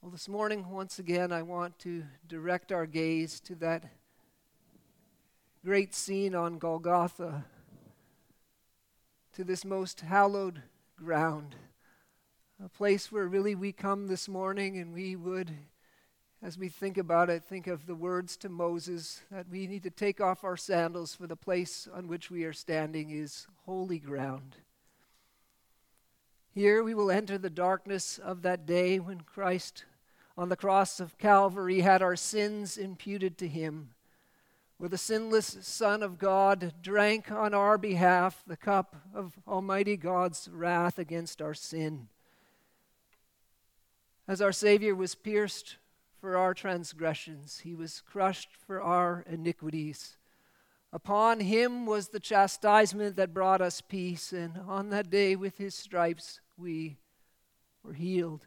Well, this morning, once again, I want to direct our gaze to that great scene on Golgotha, to this most hallowed ground, a place where really we come this morning and we would, as we think about it, think of the words to Moses that we need to take off our sandals, for the place on which we are standing is holy ground. Here we will enter the darkness of that day when Christ on the cross of Calvary had our sins imputed to him, where the sinless Son of God drank on our behalf the cup of Almighty God's wrath against our sin. As our Savior was pierced for our transgressions, he was crushed for our iniquities. Upon him was the chastisement that brought us peace, and on that day with his stripes we were healed.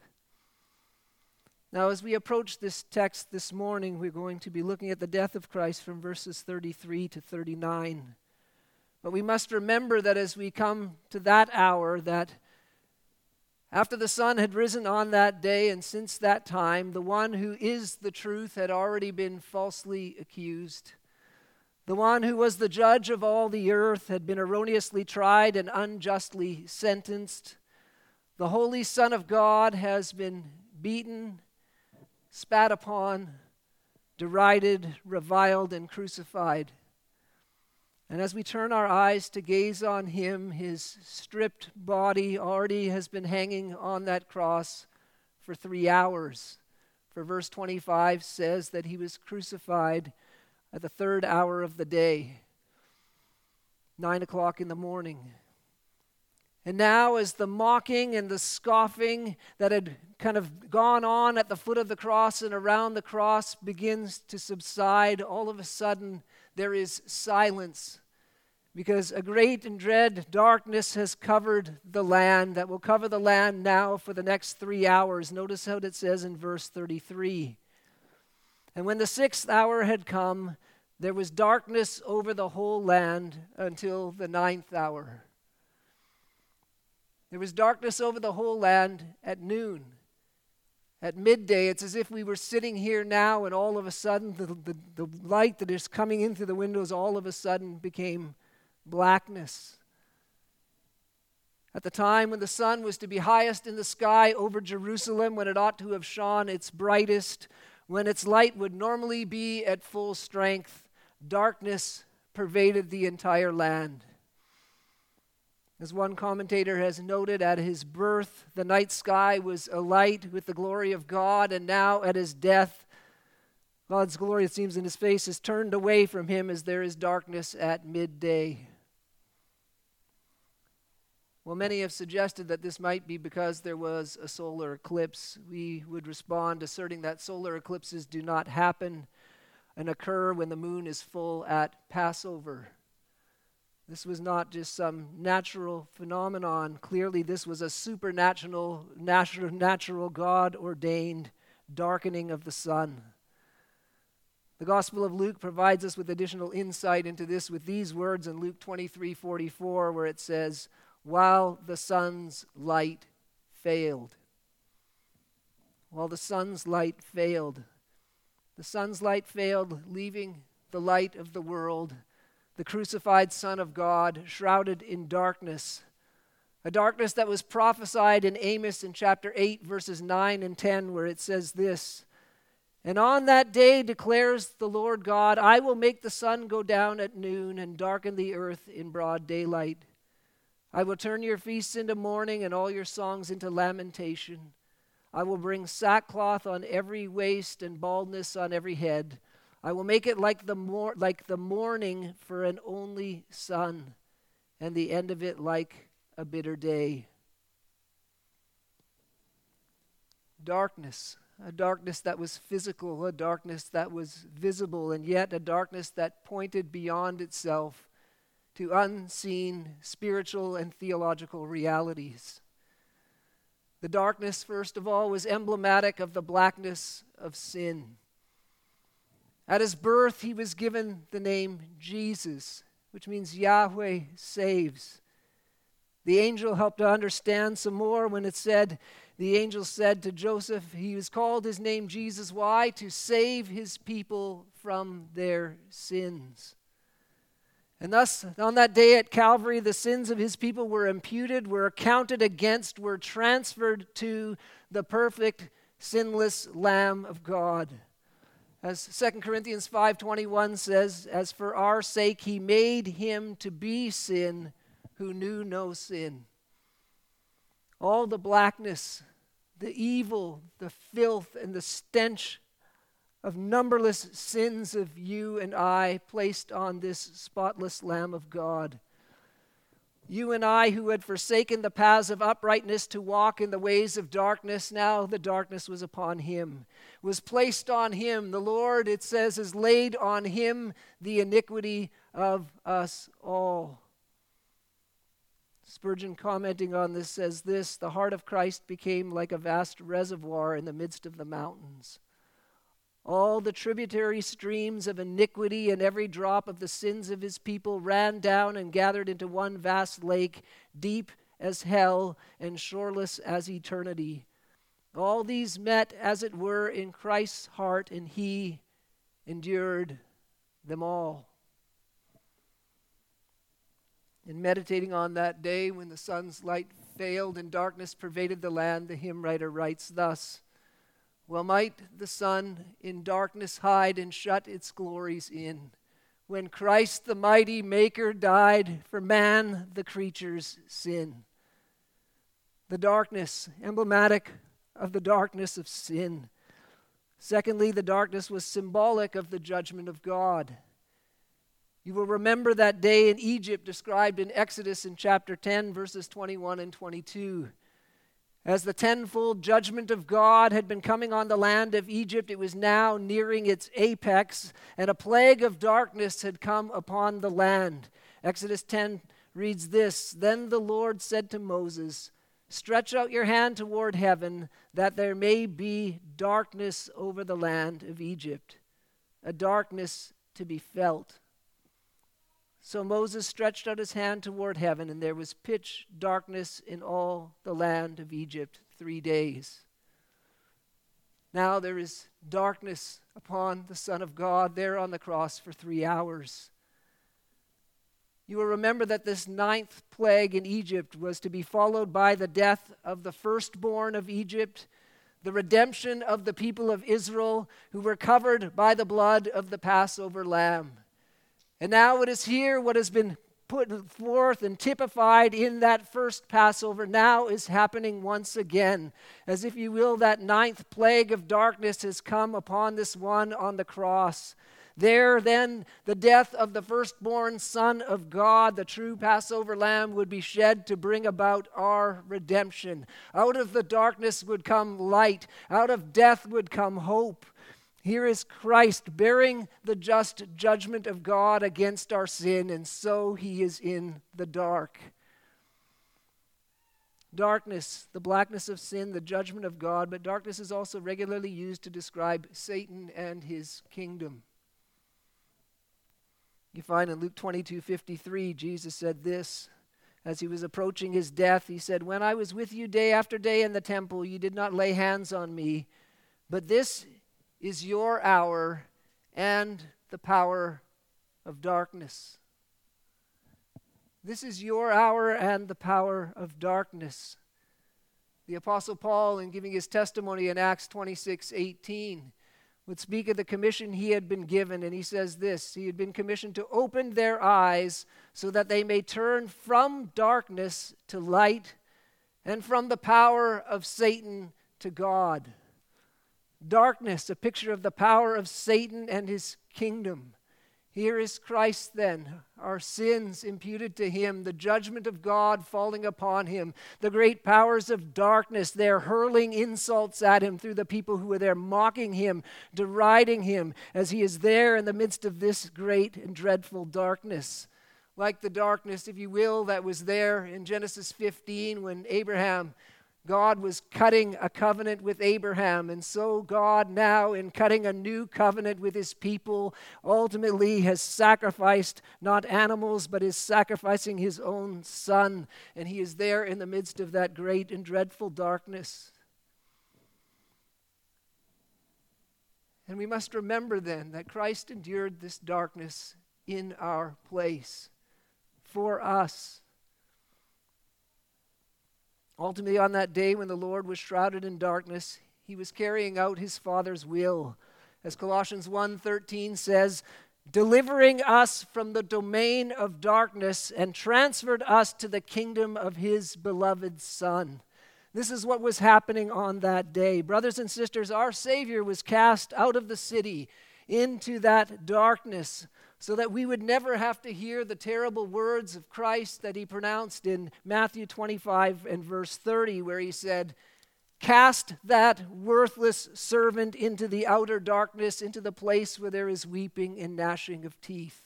Now, as we approach this text this morning, we're going to be looking at the death of Christ from verses 33 to 39. But we must remember that as we come to that hour, that after the sun had risen on that day, and since that time, the one who is the truth had already been falsely accused. The one who was the judge of all the earth had been erroneously tried and unjustly sentenced. The Holy Son of God has been beaten, spat upon, derided, reviled, and crucified. And as we turn our eyes to gaze on him, his stripped body already has been hanging on that cross for 3 hours. For verse 25 says that he was crucified at the 3rd hour of the day, 9 o'clock in the morning. And now as the mocking and the scoffing that had kind of gone on at the foot of the cross and around the cross begins to subside, all of a sudden there is silence, because a great and dread darkness has covered the land, that will cover the land now for the next 3 hours. Notice how it says in verse 33. And when the 6th hour had come, there was darkness over the whole land until the 9th hour. There was darkness over the whole land at noon. At midday, it's as if we were sitting here now, and all of a sudden the light that is coming in through the windows all of a sudden became blackness. At the time when the sun was to be highest in the sky over Jerusalem, when it ought to have shone its brightest, when its light would normally be at full strength, darkness pervaded the entire land. As one commentator has noted, at his birth, the night sky was alight with the glory of God, and now at his death, God's glory, it seems, in his face is turned away from him as there is darkness at midday. Well, many have suggested that this might be because there was a solar eclipse. We would respond asserting that solar eclipses do not happen and occur when the moon is full at Passover. This was not just some natural phenomenon. Clearly, this was a supernatural, natural God-ordained darkening of the sun. The Gospel of Luke provides us with additional insight into this with these words in Luke 23:44, where it says, "While the sun's light failed." While the sun's light failed. The sun's light failed, leaving the light of the world, the crucified Son of God, shrouded in darkness, a darkness that was prophesied in Amos in chapter 8, verses 9 and 10, where it says this, "And on that day declares the Lord God, I will make the sun go down at noon and darken the earth in broad daylight. I will turn your feasts into mourning and all your songs into lamentation. I will bring sackcloth on every waist and baldness on every head. I will make it like the morning for an only son, and the end of it like a bitter day." Darkness, a darkness that was physical, a darkness that was visible, and yet a darkness that pointed beyond itself to unseen spiritual and theological realities. The darkness, first of all, was emblematic of the blackness of sin. At his birth, he was given the name Jesus, which means Yahweh saves. The angel helped to understand some more when it said The angel said to Joseph, he was called his name Jesus. Why? To save his people from their sins. And thus, on that day at Calvary, the sins of his people were imputed, were accounted against, were transferred to the perfect, sinless Lamb of God. As 2 Corinthians 5:21 says, as for our sake he made him to be sin who knew no sin. All the blackness, the evil, the filth, and the stench of numberless sins of you and I placed on this spotless Lamb of God. You and I who had forsaken the paths of uprightness to walk in the ways of darkness, now the darkness was upon him, was placed on him. The Lord, it says, has laid on him the iniquity of us all. Spurgeon, commenting on this, says this: the heart of Christ became like a vast reservoir in the midst of the mountains. All the tributary streams of iniquity and every drop of the sins of his people ran down and gathered into one vast lake, deep as hell and shoreless as eternity. All these met, as it were, in Christ's heart, and he endured them all. In meditating on that day when the sun's light failed and darkness pervaded the land, the hymn writer writes thus: well might the sun in darkness hide and shut its glories in, when Christ the mighty Maker died for man, the creature's sin. The darkness, emblematic of the darkness of sin. Secondly, the darkness was symbolic of the judgment of God. You will remember that day in Egypt described in Exodus in chapter 10, verses 21 and 22. As the tenfold judgment of God had been coming on the land of Egypt, it was now nearing its apex, and a plague of darkness had come upon the land. Exodus 10 reads this: then the Lord said to Moses, stretch out your hand toward heaven, that there may be darkness over the land of Egypt, a darkness to be felt. So Moses stretched out his hand toward heaven, and there was pitch darkness in all the land of Egypt 3 days. Now there is darkness upon the Son of God there on the cross for 3 hours. You will remember that this 9th plague in Egypt was to be followed by the death of the firstborn of Egypt, the redemption of the people of Israel who were covered by the blood of the Passover lamb. And now it is here what has been put forth and typified in that first Passover now is happening once again. As if you will, that 9th plague of darkness has come upon this one on the cross. There then the death of the firstborn Son of God, the true Passover lamb, would be shed to bring about our redemption. Out of the darkness would come light. Out of death would come hope. Here is Christ bearing the just judgment of God against our sin, and so he is in the dark. Darkness, the blackness of sin, the judgment of God, but darkness is also regularly used to describe Satan and his kingdom. You find in Luke 22:53, Jesus said this, as he was approaching his death, he said, when I was with you day after day in the temple, you did not lay hands on me, but this is your hour and the power of darkness. This is your hour and the power of darkness. The Apostle Paul, in giving his testimony in Acts 26:18, would speak of the commission he had been given, and he says this: he had been commissioned to open their eyes so that they may turn from darkness to light and from the power of Satan to God. Darkness, a picture of the power of Satan and his kingdom. Here is Christ then, our sins imputed to him, the judgment of God falling upon him, the great powers of darkness there hurling insults at him through the people who were there mocking him, deriding him, as he is there in the midst of this great and dreadful darkness. Like the darkness, if you will, that was there in Genesis 15 when God was cutting a covenant with Abraham, and so God now, in cutting a new covenant with his people, ultimately has sacrificed not animals, but is sacrificing his own son, and he is there in the midst of that great and dreadful darkness. And we must remember then that Christ endured this darkness in our place for us. Ultimately, on that day when the Lord was shrouded in darkness, he was carrying out his Father's will. As Colossians 1:13 says, delivering us from the domain of darkness and transferred us to the kingdom of his beloved Son. This is what was happening on that day. Brothers and sisters, our Savior was cast out of the city into that darkness so that we would never have to hear the terrible words of Christ that he pronounced in Matthew 25 and verse 30, where he said, cast that worthless servant into the outer darkness, into the place where there is weeping and gnashing of teeth.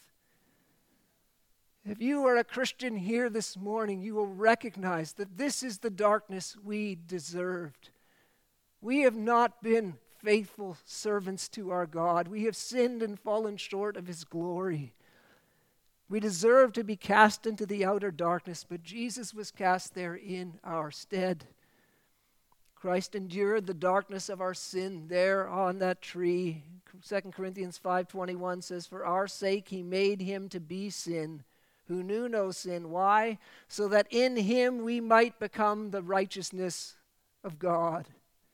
If you are a Christian here this morning, you will recognize that this is the darkness we deserved. We have not been faithful servants to our God. We have sinned and fallen short of his glory. We deserve to be cast into the outer darkness, but Jesus was cast there in our stead. Christ endured the darkness of our sin there on that tree. 2 Corinthians 5:21 says, for our sake he made him to be sin, who knew no sin. Why? So that in him we might become the righteousness of God.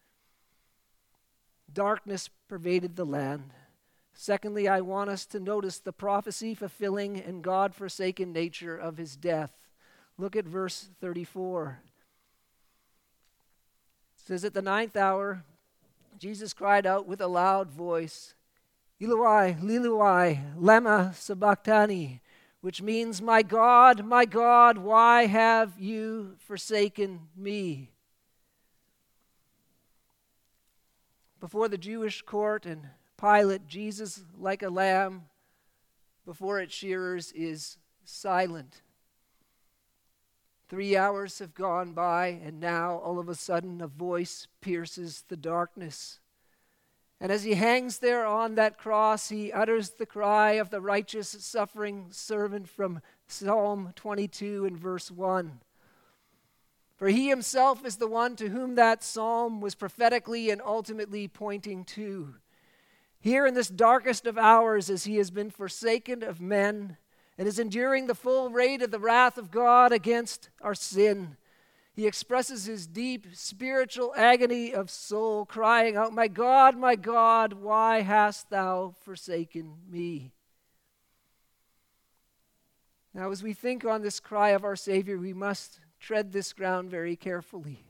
Darkness pervaded the land. Secondly, I want us to notice the prophecy fulfilling and God-forsaken nature of his death. Look at verse 34. It says, at the 9th hour, Jesus cried out with a loud voice, Eloi, Eloi, lema sabachthani, which means, my God, why have you forsaken me? Before the Jewish court and Pilate, Jesus, like a lamb before its shearers, is silent. 3 hours have gone by, and now all of a sudden a voice pierces the darkness. And as he hangs there on that cross, he utters the cry of the righteous suffering servant from Psalm 22 and verse 1. For he himself is the one to whom that psalm was prophetically and ultimately pointing to. Here in this darkest of hours, as he has been forsaken of men and is enduring the full weight of the wrath of God against our sin, he expresses his deep spiritual agony of soul, crying out, my God, why hast thou forsaken me? Now, as we think on this cry of our Savior, we must tread this ground very carefully,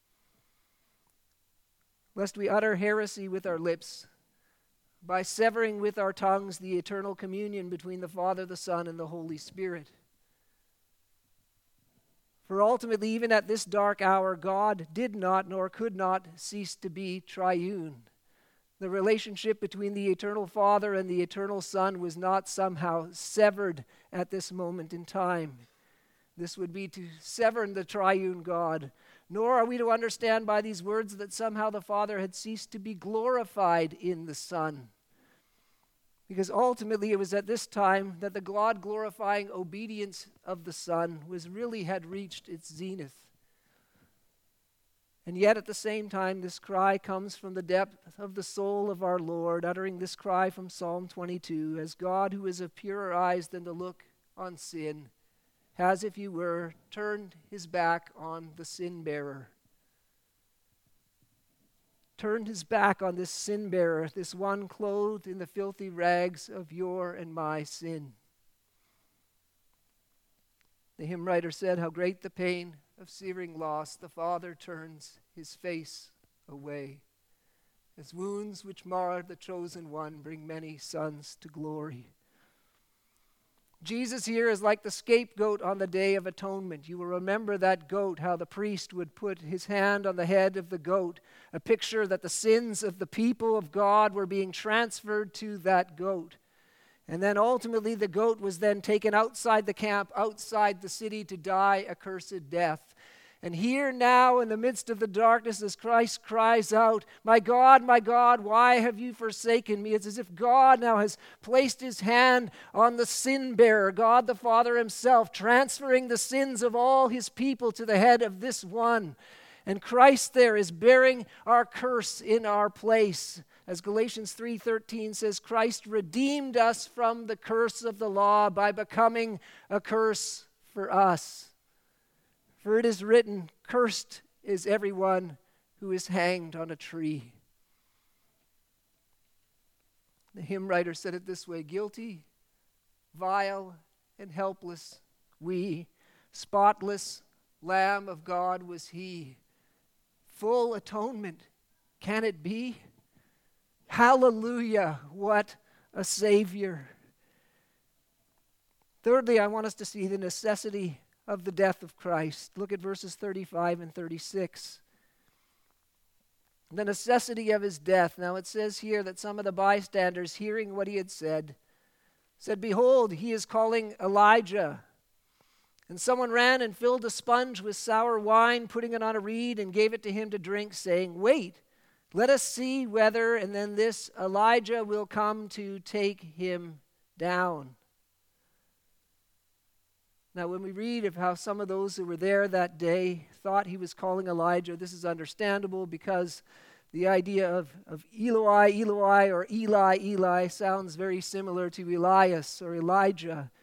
lest we utter heresy with our lips by severing with our tongues the eternal communion between the Father, the Son, and the Holy Spirit. For ultimately, even at this dark hour, God did not nor could not cease to be triune. The relationship between the eternal Father and the eternal Son was not somehow severed at this moment in time. This would be to sever the triune God. Nor are we to understand by these words that somehow the Father had ceased to be glorified in the Son. Because ultimately it was at this time that the God-glorifying obedience of the Son had reached its zenith. And yet at the same time, this cry comes from the depth of the soul of our Lord, uttering this cry from Psalm 22, as God, who is of purer eyes than to look on sin, has, if you were, turned his back on the sin-bearer. Turned his back on this sin-bearer, this one clothed in the filthy rags of your and my sin. The hymn writer said, how great the pain of searing loss, the Father turns his face away, as wounds which mar the chosen one bring many sons to glory. Jesus here is like the scapegoat on the Day of Atonement. You will remember that goat, how the priest would put his hand on the head of the goat, a picture that the sins of the people of God were being transferred to that goat. And then ultimately the goat was then taken outside the camp, outside the city, to die a cursed death. And here now in the midst of the darkness, as Christ cries out, my God, why have you forsaken me? It's as if God now has placed his hand on the sin bearer, God the Father himself, transferring the sins of all his people to the head of this one. And Christ there is bearing our curse in our place. As Galatians 3:13 says, Christ redeemed us from the curse of the law by becoming a curse for us. For it is written, cursed is everyone who is hanged on a tree. The hymn writer said it this way, guilty, vile, and helpless we, spotless Lamb of God was he. Full atonement, can it be? Hallelujah, what a Savior. Thirdly, I want us to see the necessity of the death of Christ. Look at verses 35 and 36. The necessity of his death. Now it says here that some of the bystanders, hearing what he had said, behold, he is calling Elijah. And someone ran and filled a sponge with sour wine, putting it on a reed, and gave it to him to drink, saying, wait, let us see whether, and then this Elijah will come to take him down. Now, when we read of how some of those who were there that day thought he was calling Elijah, this is understandable because the idea of Eloi, Eloi, or Eli, Eli sounds very similar to Elias or Elijah.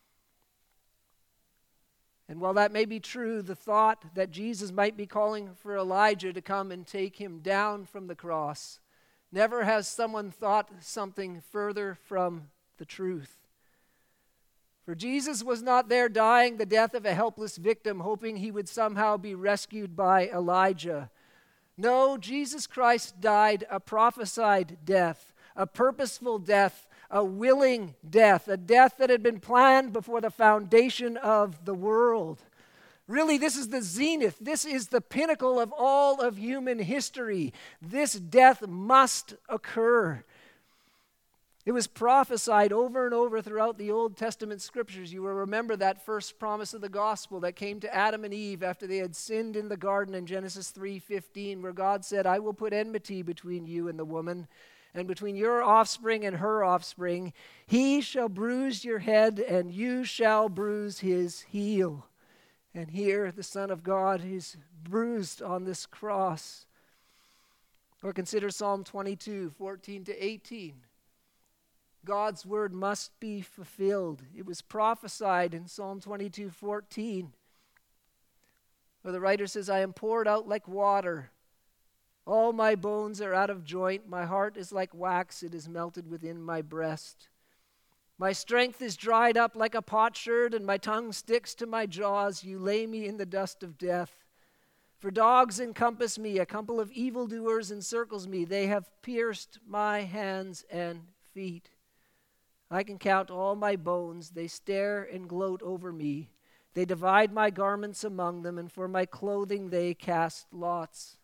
And while that may be true, the thought that Jesus might be calling for Elijah to come and take him down from the cross, never has someone thought something further from the truth. For Jesus was not there dying the death of a helpless victim, hoping he would somehow be rescued by Elijah. No, Jesus Christ died a prophesied death, a purposeful death, a willing death, a death that had been planned before the foundation of the world. Really, this is the zenith. This is the pinnacle of all of human history. This death must occur. It was prophesied over and over throughout the Old Testament scriptures. You will remember that first promise of the gospel that came to Adam and Eve after they had sinned in the garden in Genesis 3:15, where God said, I will put enmity between you and the woman, and between your offspring and her offspring. He shall bruise your head, and you shall bruise his heel. And here the Son of God is bruised on this cross. Or consider Psalm 22:14-18. God's word must be fulfilled. It was prophesied in Psalm 22:14, where the writer says, I am poured out like water. All my bones are out of joint. My heart is like wax. It is melted within my breast. My strength is dried up like a potsherd, and my tongue sticks to my jaws. You lay me in the dust of death. For dogs encompass me. A couple of evildoers encircles me. They have pierced my hands and feet. I can count all my bones. They stare and gloat over me. They divide my garments among them, and for my clothing they cast lots.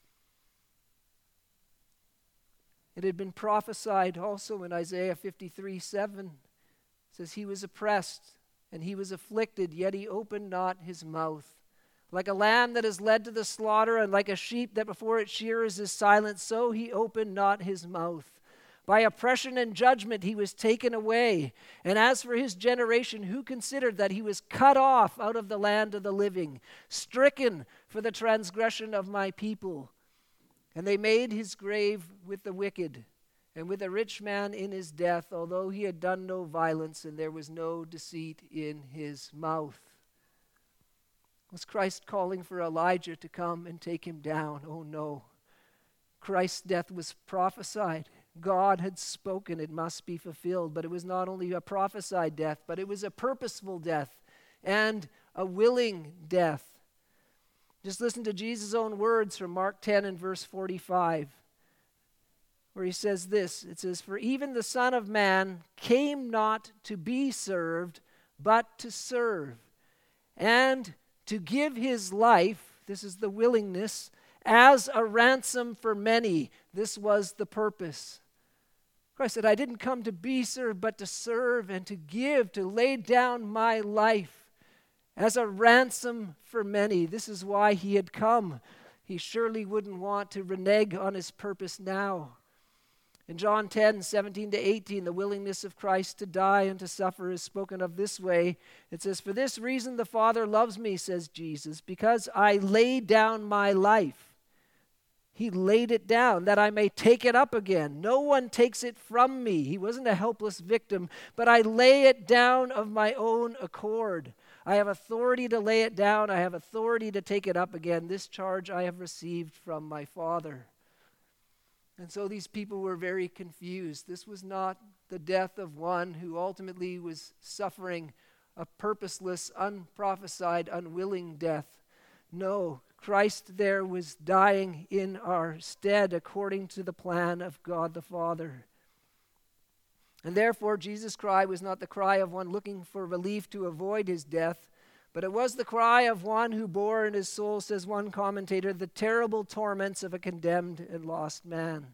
It had been prophesied also in Isaiah 53:7. It says, he was oppressed and he was afflicted, yet he opened not his mouth. Like a lamb that is led to the slaughter, and like a sheep that before its shearers is silent, so he opened not his mouth. By oppression and judgment he was taken away. And as for his generation, who considered that he was cut off out of the land of the living, stricken for the transgression of my people? And they made his grave with the wicked, and with a rich man in his death, although he had done no violence, and there was no deceit in his mouth. Was Christ calling for Elijah to come and take him down? Oh no. Christ's death was prophesied. God had spoken, it must be fulfilled. But it was not only a prophesied death, but it was a purposeful death and a willing death. Just listen to Jesus' own words from Mark 10 and verse 45, where he says this. It says, for even the Son of Man came not to be served, but to serve, and to give his life, this is the willingness, as a ransom for many. This was the purpose. Christ said, I didn't come to be served, but to serve and to give, to lay down my life as a ransom for many. This is why he had come. He surely wouldn't want to renege on his purpose now. In John 10:17-18, the willingness of Christ to die and to suffer is spoken of this way. It says, for this reason the Father loves me, says Jesus, because I lay down my life He laid it down that I may take it up again. No one takes it from me. He wasn't a helpless victim, but I lay it down of my own accord. I have authority to lay it down. I have authority to take it up again. This charge I have received from my Father. And so these people were very confused. This was not the death of one who ultimately was suffering a purposeless, unprophesied, unwilling death. No, Christ there was dying in our stead according to the plan of God the Father. And therefore, Jesus' cry was not the cry of one looking for relief to avoid his death, but it was the cry of one who bore in his soul, says one commentator, the terrible torments of a condemned and lost man.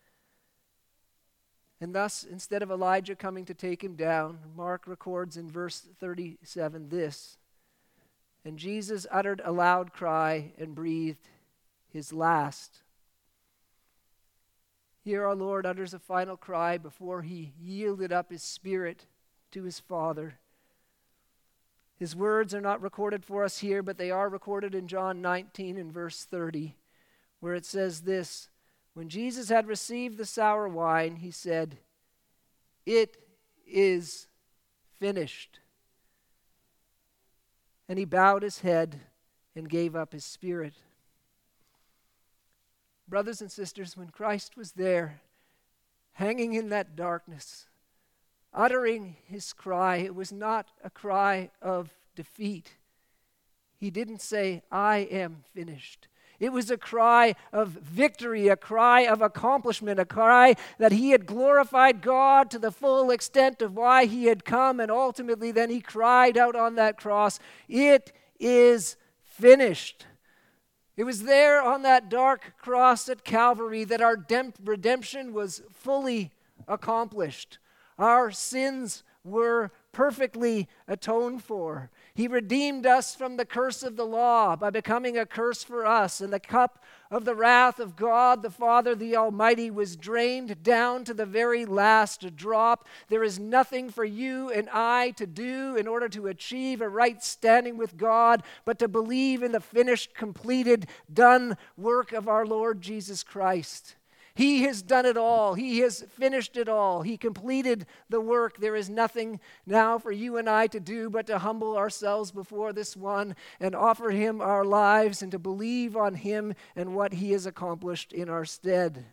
And thus, instead of Elijah coming to take him down, Mark records in verse 37 this: "And Jesus uttered a loud cry and breathed his last." Here our Lord utters a final cry before he yielded up his spirit to his Father. His words are not recorded for us here, but they are recorded in John 19 and verse 30, where it says this: "When Jesus had received the sour wine, he said, 'It is finished.' And he bowed his head and gave up his spirit." Brothers and sisters, when Christ was there, hanging in that darkness, uttering his cry, it was not a cry of defeat. He didn't say, "I am finished." It was a cry of victory, a cry of accomplishment, a cry that he had glorified God to the full extent of why he had come, and ultimately then he cried out on that cross, "It is finished." It was there on that dark cross at Calvary that our redemption was fully accomplished. Our sins were perfectly atoned for. He redeemed us from the curse of the law by becoming a curse for us, and the cup of the wrath of God the Father the Almighty was drained down to the very last drop. There is nothing for you and I to do in order to achieve a right standing with God, but to believe in the finished, completed, done work of our Lord Jesus Christ. He has done it all. He has finished it all. He completed the work. There is nothing now for you and I to do but to humble ourselves before this one and offer him our lives and to believe on him and what he has accomplished in our stead.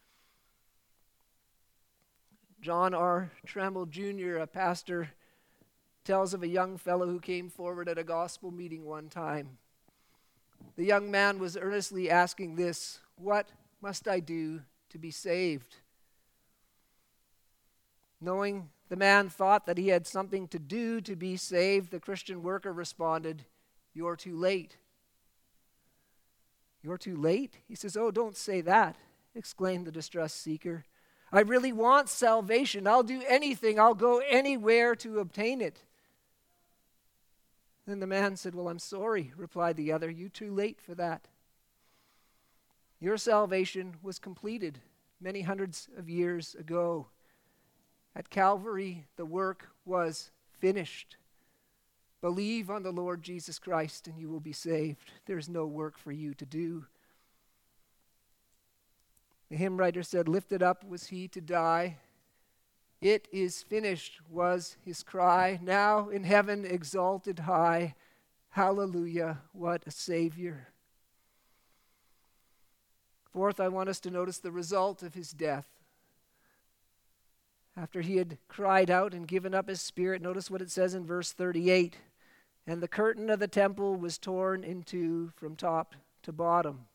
John R. Tremble Jr., a pastor, tells of a young fellow who came forward at a gospel meeting one time. The young man was earnestly asking this: "What must I do to be saved?" Knowing the man thought that he had something to do to be saved, the Christian worker responded, "You're too late." "You're too late?" He says, "Oh, don't say that," exclaimed the distressed seeker. "I really want salvation. I'll do anything. I'll go anywhere to obtain it." Then the man said, "Well, I'm sorry," replied the other. "You're too late for that. Your salvation was completed many hundreds of years ago. At Calvary, the work was finished. Believe on the Lord Jesus Christ and you will be saved. There's no work for you to do." The hymn writer said, "Lifted up was he to die. It is finished was his cry. Now in heaven exalted high. Hallelujah, what a Savior." Fourth, I want us to notice the result of his death. After he had cried out and given up his spirit, notice what it says in verse 38. "And the curtain of the temple was torn in two from top to bottom."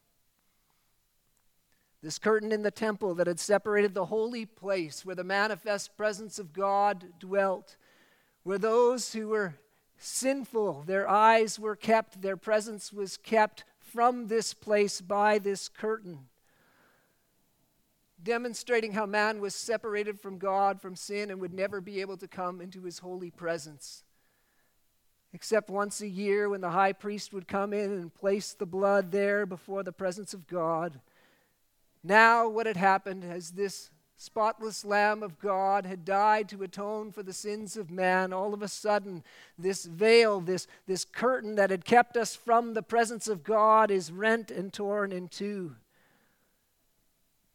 This curtain in the temple that had separated the holy place where the manifest presence of God dwelt, where those who were sinful, their eyes were kept, their presence was kept from this place by this curtain, demonstrating how man was separated from God, from sin, and would never be able to come into his holy presence. Except once a year when the high priest would come in and place the blood there before the presence of God. Now what had happened as this spotless Lamb of God had died to atone for the sins of man, all of a sudden this veil, this curtain that had kept us from the presence of God is rent and torn in two.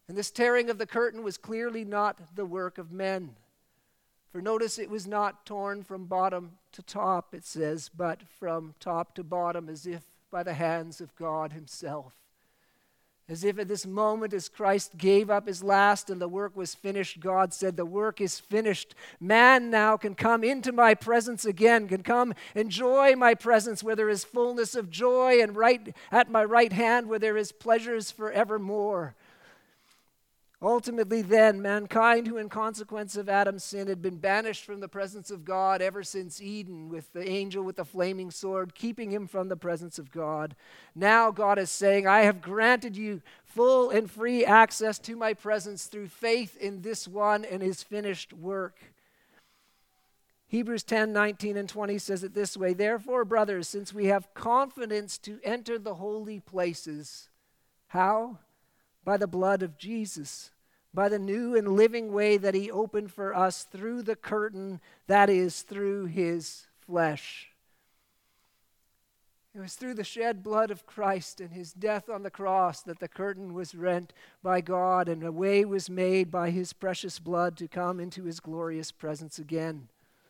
And this tearing of the curtain was clearly not the work of men. For notice, it was not torn from bottom to top, it says, but from top to bottom, as if by the hands of God himself. As if at this moment, as Christ gave up his last and the work was finished, God said, the work is finished. Man now can come into my presence again, can come enjoy my presence where there is fullness of joy, and right at my right hand where there is pleasures forevermore. Ultimately then, mankind, who in consequence of Adam's sin had been banished from the presence of God ever since Eden, with the angel with the flaming sword keeping him from the presence of God, now God is saying, I have granted you full and free access to my presence through faith in this one and his finished work. Hebrews 10:19 and 20 says it this way, therefore, brothers, since we have confidence to enter the holy places, how? By the blood of Jesus, by the new and living way that he opened for us through the curtain, that is, through his flesh. It was through the shed blood of Christ and his death on the cross that the curtain was rent by God and a way was made by his precious blood to come into his glorious presence again.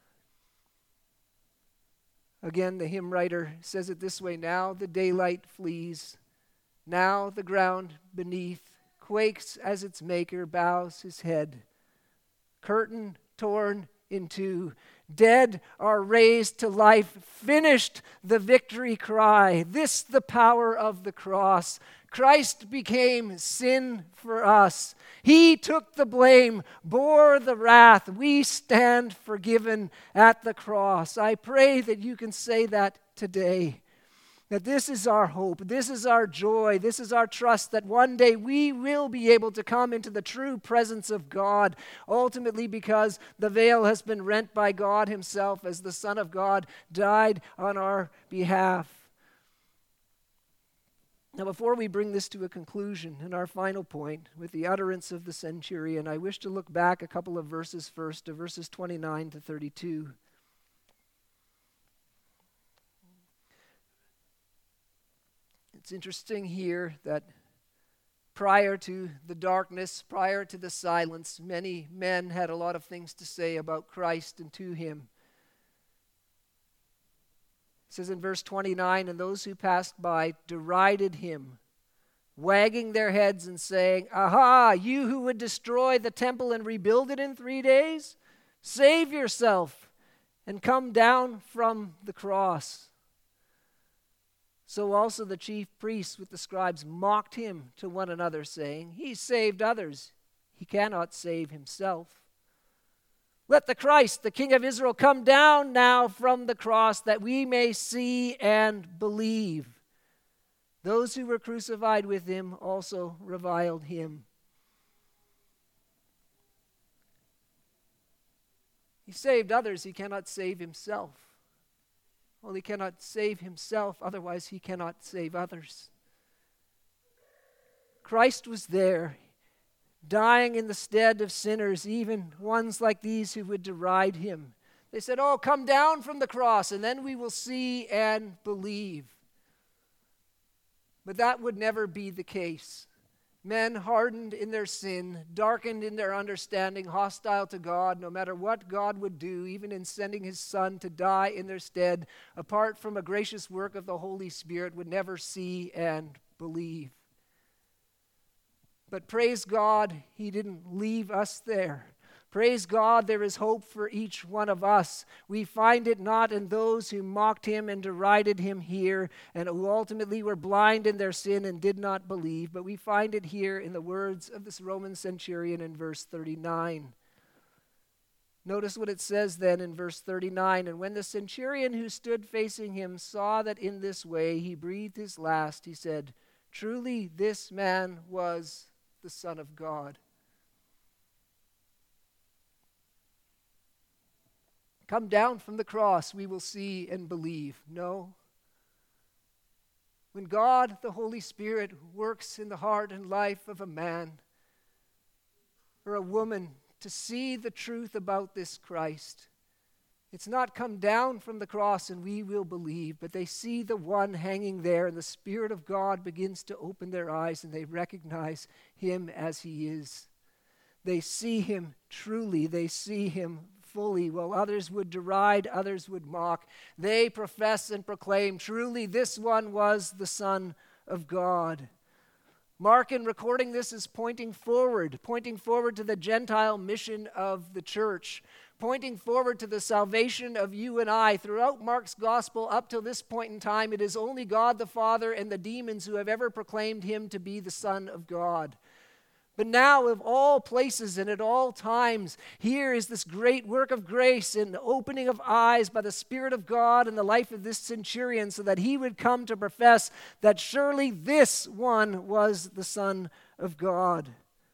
Again, the hymn writer says it this way, now the daylight flees, now the ground beneath quakes as its maker bows his head. Curtain torn in two, dead are raised to life, finished the victory cry. This the power of the cross. Christ became sin for us. He took the blame, bore the wrath. We stand forgiven at the cross. I pray that you can say that today. That this is our hope, this is our joy, this is our trust that one day we will be able to come into the true presence of God, ultimately because the veil has been rent by God himself as the Son of God died on our behalf. Now, before we bring this to a conclusion and our final point with the utterance of the centurion, I wish to look back a couple of verses first to verses 29 to 32. It's interesting here that prior to the darkness, prior to the silence, many men had a lot of things to say about Christ and to him. It says in verse 29, and those who passed by derided him, wagging their heads and saying, aha, you who would destroy the temple and rebuild it in 3 days, save yourself and come down from the cross. So also the chief priests with the scribes mocked him to one another, saying, he saved others, he cannot save himself. Let the Christ, the King of Israel, come down now from the cross that we may see and believe. Those who were crucified with him also reviled him. He saved others, he cannot save himself. Well, he cannot save himself, otherwise he cannot save others. Christ was there, dying in the stead of sinners, even ones like these who would deride him. They said, oh, come down from the cross, and then we will see and believe. But that would never be the case. Men hardened in their sin, darkened in their understanding, hostile to God, no matter what God would do, even in sending his Son to die in their stead, apart from a gracious work of the Holy Spirit, would never see and believe. But praise God, he didn't leave us there. Praise God, there is hope for each one of us. We find it not in those who mocked him and derided him here, and who ultimately were blind in their sin and did not believe, but we find it here in the words of this Roman centurion in verse 39. Notice what it says then in verse 39, and when the centurion who stood facing him saw that in this way he breathed his last, he said, truly this man was the Son of God. Come down from the cross, we will see and believe. No. When God, the Holy Spirit, works in the heart and life of a man or a woman to see the truth about this Christ, It's not come down from the cross and we will believe, but they see the one hanging there, and the Spirit of God begins to open their eyes and they recognize him as he is. They see him truly, they see him fully. While others would deride, others would mock, they profess and proclaim, truly this one was the Son of God. Mark, in recording this, is pointing forward to the Gentile mission of the church, pointing forward to the salvation of you and I. Throughout Mark's gospel, up till this point in time, it is only God the Father and the demons who have ever proclaimed him to be the Son of God. But now, of all places and at all times, here is this great work of grace and the opening of eyes by the Spirit of God in the life of this centurion, so that he would come to profess that surely this one was the Son of God.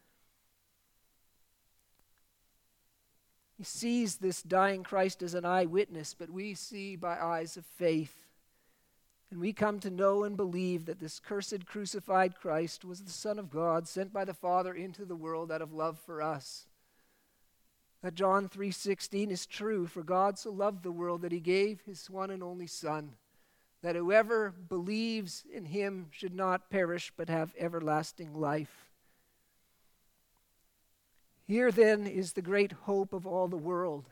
He sees this dying Christ as an eyewitness, but we see by eyes of faith. And we come to know and believe that this cursed crucified Christ was the Son of God, sent by the Father into the world out of love for us. That John 3:16 is true, for God so loved the world that he gave his one and only Son, that whoever believes in him should not perish but have everlasting life. Here then is the great hope of all the world.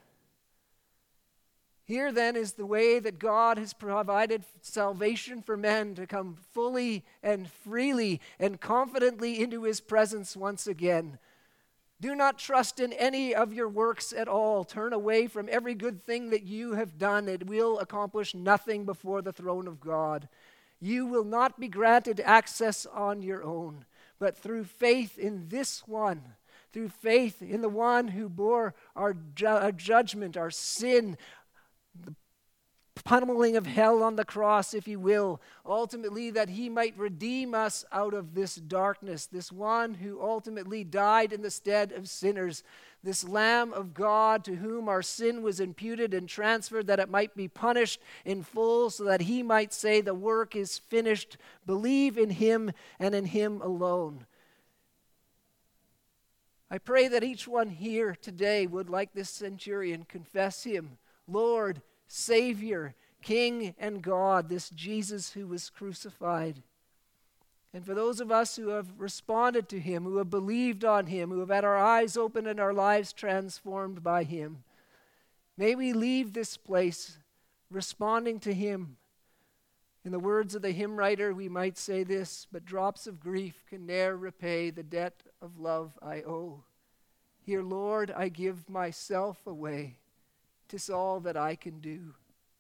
Here then is the way that God has provided salvation for men to come fully and freely and confidently into his presence once again. Do not trust in any of your works at all. Turn away from every good thing that you have done. It will accomplish nothing before the throne of God. You will not be granted access on your own, but through faith in this one, through faith in the one who bore our judgment, our sin, the pummeling of hell on the cross, if you will, ultimately that he might redeem us out of this darkness, this one who ultimately died in the stead of sinners, this Lamb of God to whom our sin was imputed and transferred that it might be punished in full, so that he might say the work is finished. Believe in him and in him alone. I pray that each one here today would, like this centurion, confess him Lord, Savior, King, and God, this Jesus who was crucified. And for those of us who have responded to him, who have believed on him, who have had our eyes opened and our lives transformed by him, may we leave this place responding to him. In the words of the hymn writer, we might say this, but drops of grief can ne'er repay the debt of love I owe. Here, Lord, I give myself away. 'Tis all that I can do.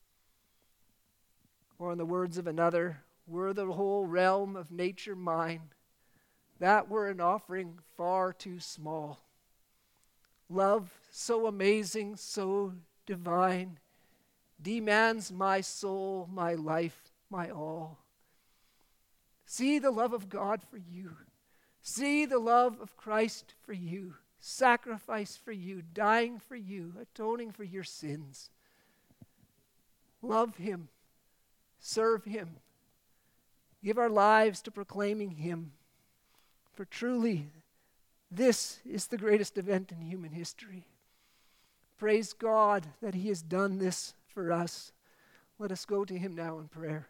Or in the words of another, were the whole realm of nature mine, that were an offering far too small. Love so amazing, so divine, demands my soul, my life, my all. See the love of God for you. See the love of Christ for you. Sacrifice for you, dying for you, atoning for your sins. Love him, serve him, give our lives to proclaiming him. For truly, this is the greatest event in human history. Praise God that he has done this for us. Let us go to him now in prayer.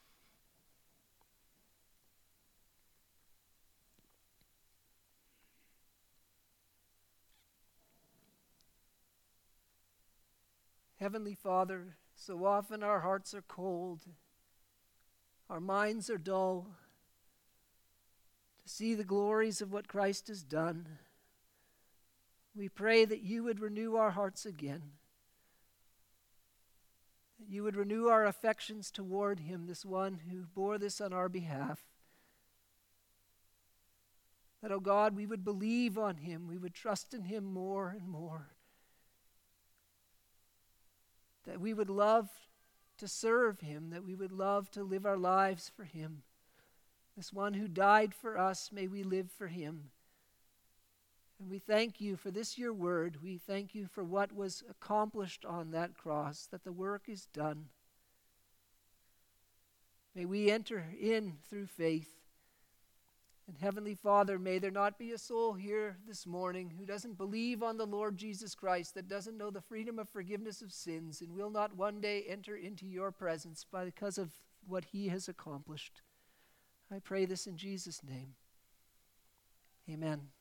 Heavenly Father, so often our hearts are cold, our minds are dull to see the glories of what Christ has done. We pray that you would renew our hearts again, that you would renew our affections toward him, this one who bore this on our behalf. That, oh God, we would believe on him, we would trust in him more and more. That we would love to serve him, that we would love to live our lives for him. This one who died for us, may we live for him. And we thank you for this, your word. We thank you for what was accomplished on that cross, that the work is done. May we enter in through faith, And Heavenly Father, may there not be a soul here this morning who doesn't believe on the Lord Jesus Christ, that doesn't know the freedom of forgiveness of sins, and will not one day enter into your presence because of what he has accomplished. I pray this in Jesus' name. Amen.